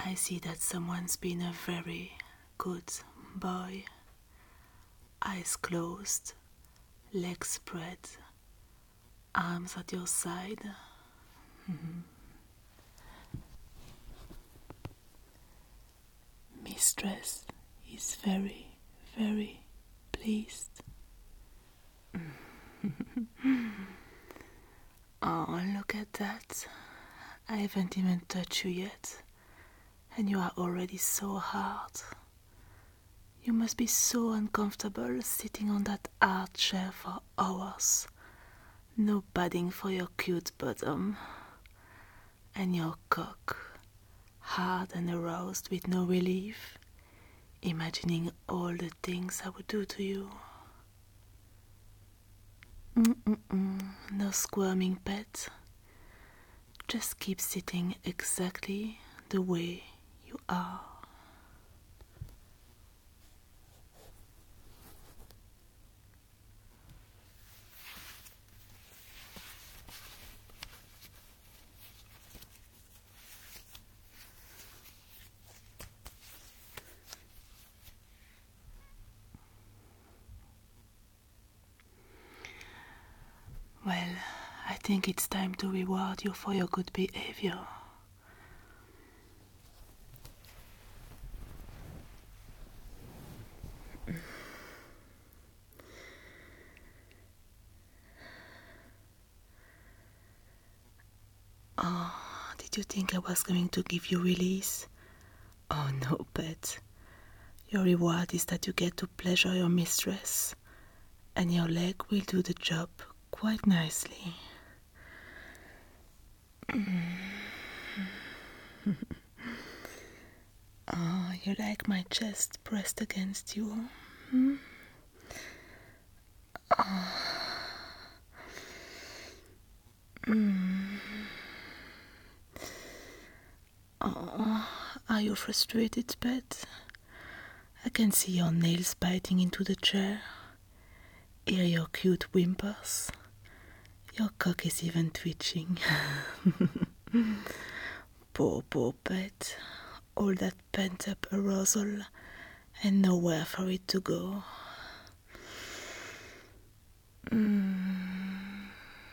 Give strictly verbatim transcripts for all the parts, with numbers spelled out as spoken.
I see that someone's been a very good boy. Eyes closed, legs spread, arms at your side. Mm-hmm. Mistress is very, very pleased. Oh, look at that. I haven't even touched you yet, and you are already so hard. You must be so uncomfortable sitting on that hard chair for hours. No padding for your cute bottom. And your cock, hard and aroused with no relief, imagining all the things I would do to you. Mm-mm-mm. No squirming, pet. Just keep sitting exactly the way you are. Well, I think it's time to reward you for your good behavior. Oh, did you think I was going to give you release? Oh no, pet. Your reward is that you get to pleasure your mistress, and your leg will do the job quite nicely. Oh, you like my chest pressed against you? Hmm? Oh. Mm. Oh, are you frustrated, pet? I can see your nails biting into the chair. Hear your cute whimpers. Your cock is even twitching. Poor, poor pet. All that pent-up arousal and nowhere for it to go. Mm.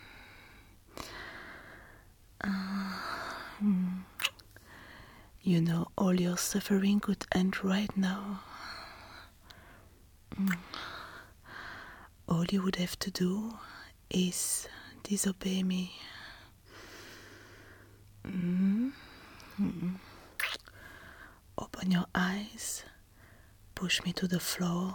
Uh, mm. You know, all your suffering could end right now. Mm. All you would have to do is disobey me. Mm. Mm. Open your eyes, push me to the floor,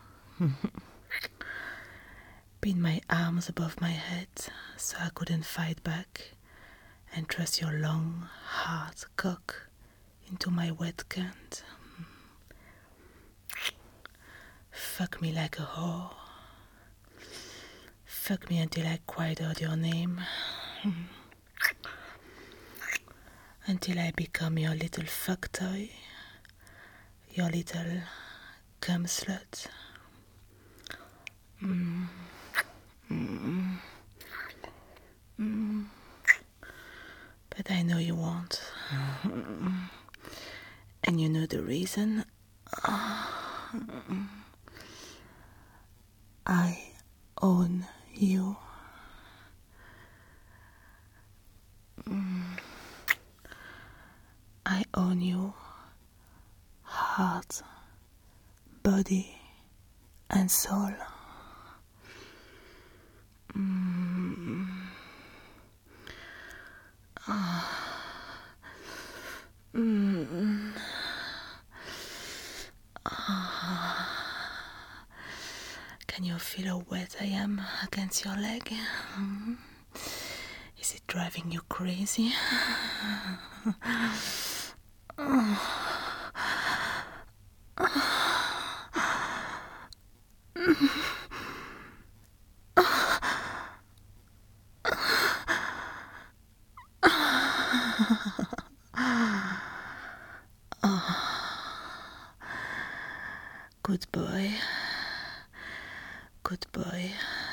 pin my arms above my head so I couldn't fight back, and thrust your long, hard cock into my wet cunt. Fuck me like a whore. Fuck me until I quite heard your name. Until I become your little fuck toy. Your little cum slut. Mm. Mm. Mm. But I know you won't. And you know the reason? I own you. Mm. I own you. Heart, body, and soul. Mm. Ah. Mm. Ah. Can you feel how wet I am against your leg? Mm. Is it driving you crazy? Good boy. Good boy.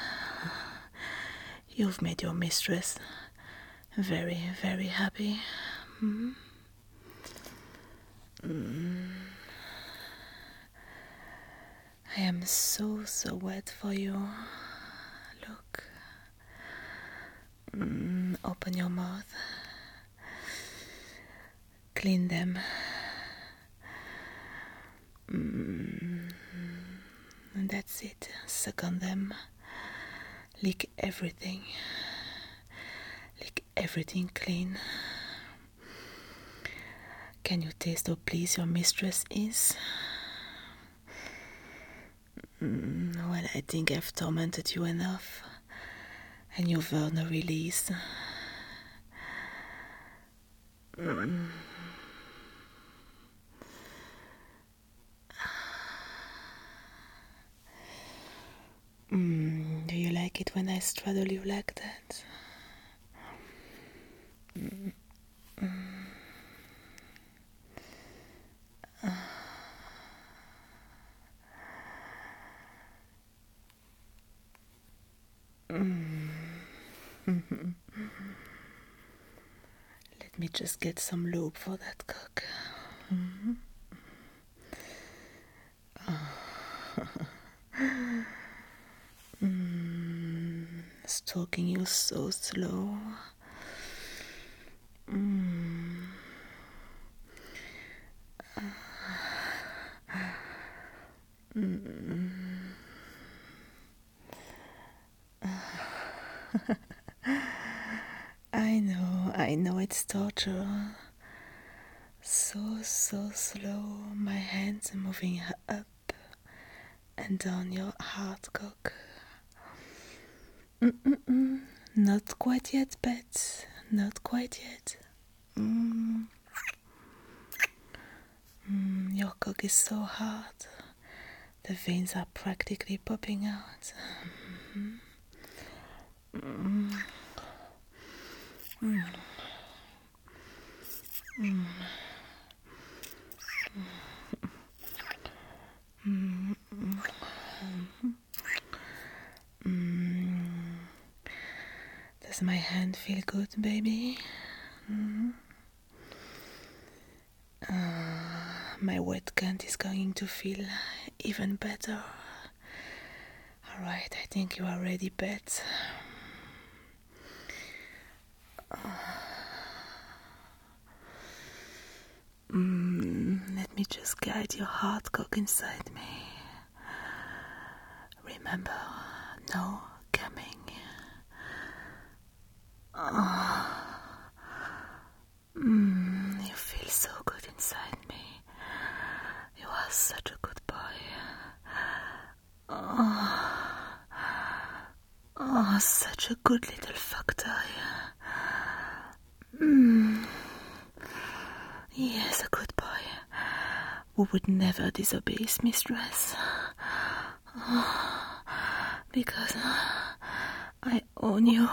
You've made your mistress very, very happy. Hmm? so, so wet for you. Look. Mm, open your mouth. Clean them. Mm, and that's it. Suck on them. Lick everything. Lick everything clean. Can you taste how pleased your mistress is? Mm, well, I think I've tormented you enough, and you've earned a release. Mm. Mm, do you like it when I straddle you like that? Mm. Mm. Mm. Let me just get some lube for that cock. Mm-hmm. mm. Stroking you so slow. Mm. Mm. I know, I know it's torture. So, so slow, my hands are moving up and down your hard cock. Mm-mm-mm. Not quite yet, pet. Not quite yet. Mm. Mm, your cock is so hard. The veins are practically popping out. Mm-hmm. Mm. Mm. Mm. Mm. Mm. Mm. Does my hand feel good, baby? Mm. Uh, my wet cunt is going to feel even better. Alright, I think you are ready, pet. Mm, let me just guide your hard cock inside me. Remember, no coming. Oh. Mm, you feel so good inside me. You are such a good boy. Oh, oh such a good little fuck toy. Mm. Yes, a good boy who would never disobey his mistress. Oh, because I own you.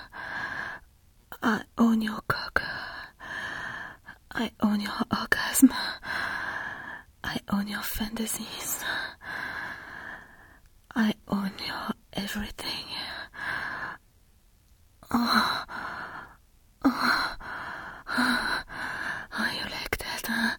I own your cock. I own your orgasm. I own your fantasies. I own your everything. Oh, oh, oh, oh you like that?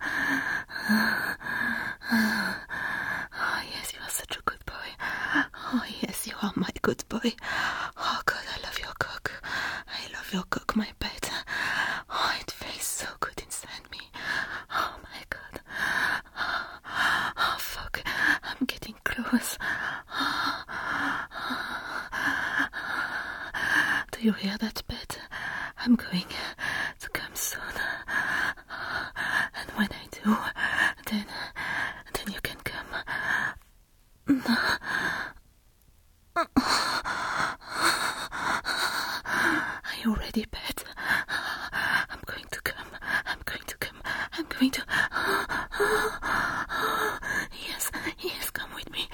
Oh, yes, you are such a good boy. Oh, yes, you are my good boy. Oh, God, I love your cock. I love your cock, my pet. Oh, it feels so good inside me. Oh, my God. Oh, fuck. I'm getting close. Do you hear that, pet? I'm going to come soon. And when I do, then, then you can come. Are you ready, pet? I'm going to come. I'm going to come. I'm going to... Yes, yes, come with me.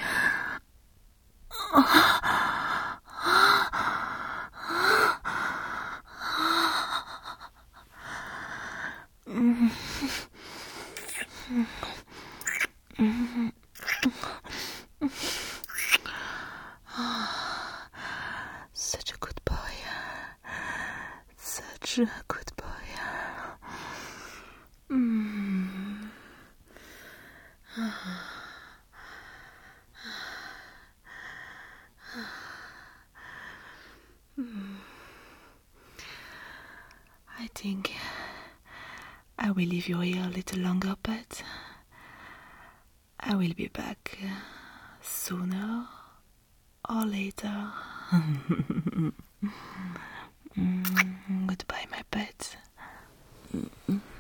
Such a good boy. Such a good boy. Mm. will leave you here a little longer, pet. I will be back sooner or later. Mm, goodbye, my pet.